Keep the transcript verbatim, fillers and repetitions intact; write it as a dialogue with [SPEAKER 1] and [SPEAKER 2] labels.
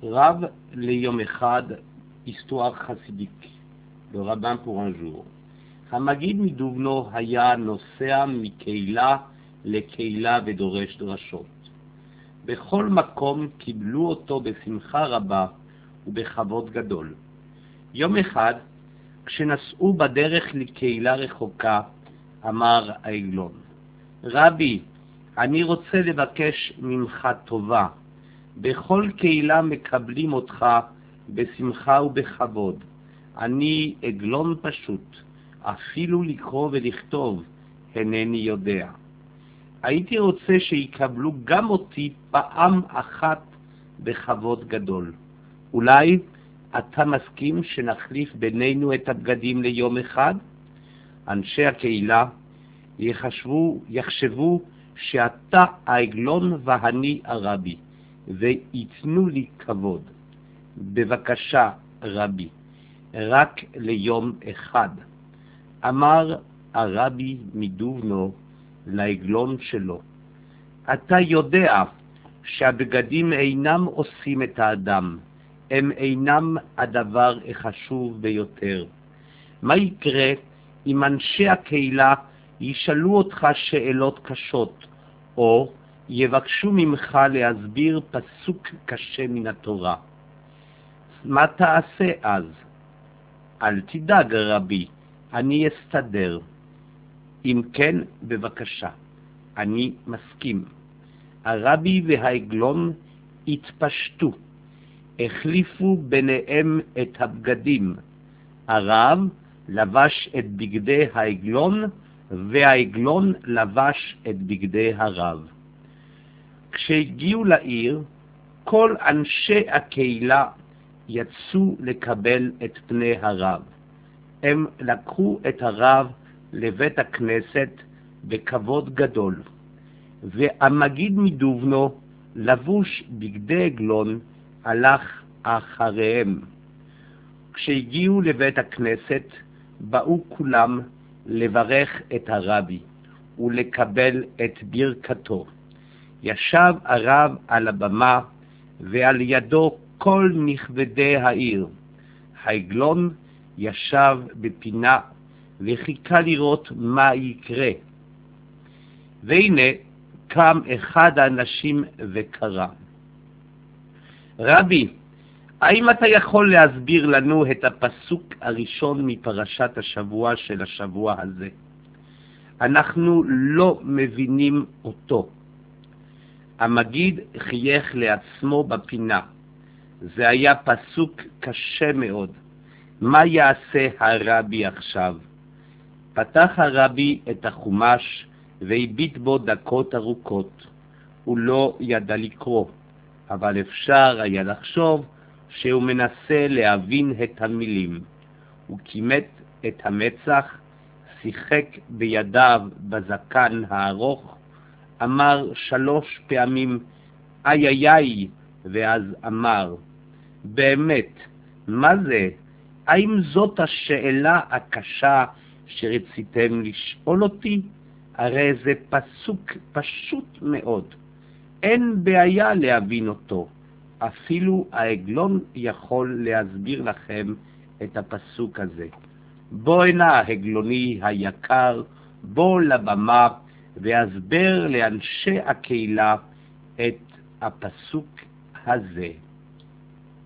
[SPEAKER 1] Rave le yom echad, histoire chassidique. Le rabbin pour un jour. המגיד מדובנו היה נוסע מקהילה לקהילה ודורש דרשות. בכל מקום קיבלו אותו בשמחה רבה ובכבוד גדול. יום אחד, כשנסעו בדרך לקהילה רחוקה, אמר העגלון, רבי, אני רוצה לבקש ממך טובה. בכל קהילה מקבלים אותך בשמחה ובכבוד. אני עגלון פשוט, אפילו לקרוא ולכתוב, אינני יודע. הייתי רוצה שיקבלו גם אותי פעם אחת בכבוד גדול. אולי אתה מסכים שנחליף בינינו את הבגדים ליום אחד? אנשי הקהילה יחשבו, יחשבו שאתה העגלון ואני הרבי, ויתנו לי כבוד. בבקשה, רבי, רק ליום אחד. אמר הרבי מדובנו לעגלון שלו, אתה יודע שהבגדים אינם עושים את האדם, הם אינם הדבר החשוב ביותר. מה יקרה אם אנשי הקהילה ישאלו אותך שאלות קשות, או יבקשו ממך להסביר פסוק קשה מן התורה? מה תעשה אז? אל תדאג רבי, אני אסתדר. אם כן, בבקשה, אני מסכים. הרבי והעגלון התפשטו, החליפו ביניהם את הבגדים. הרב לבש את בגדי העגלון, והעגלון לבש את בגדי הרב. כשהגיעו לעיר, כל אנשי הקהילה יצאו לקבל את פני הרב. הם לקחו את הרב לבית הכנסת בכבוד גדול, והמגיד מדובנו, לבוש בגדי עגלון, הלך אחריהם. כשהגיעו לבית הכנסת, באו כולם לברך את הרבי ולקבל את ברכתו. ישב הרב על הבמה, ועל ידו כל נכבדי העיר. העגלון ישב בפינה וחיכה לראות מה יקרה. והנה קם אחד האנשים וקרא, רבי, האם אתה יכול להסביר לנו את הפסוק הראשון מפרשת השבוע של השבוע הזה? אנחנו לא מבינים אותו. המגיד חייך לעצמו בפינה. זה היה פסוק קשה מאוד. מה יעשה הרבי עכשיו? פתח הרבי את החומש והביט בו דקות ארוכות. הוא לא ידע לקרוא, אבל אפשר היה לחשוב שהוא מנסה להבין את המילים. הוא כימת את המצח, שיחק בידיו בזקן הארוך, אמר שלוש פעמים איי איי איי, ואז אמר, באמת, מה זה? האם זאת השאלה הקשה שרציתם לשאול אותי? הרי זה פסוק פשוט מאוד. אין בעיה להבין אותו. אפילו העגלון יכול להסביר לכם את הפסוק הזה. בוא הנה העגלוני היקר, בוא לבמה והסבר לאנשי הקהילה את הפסוק הזה.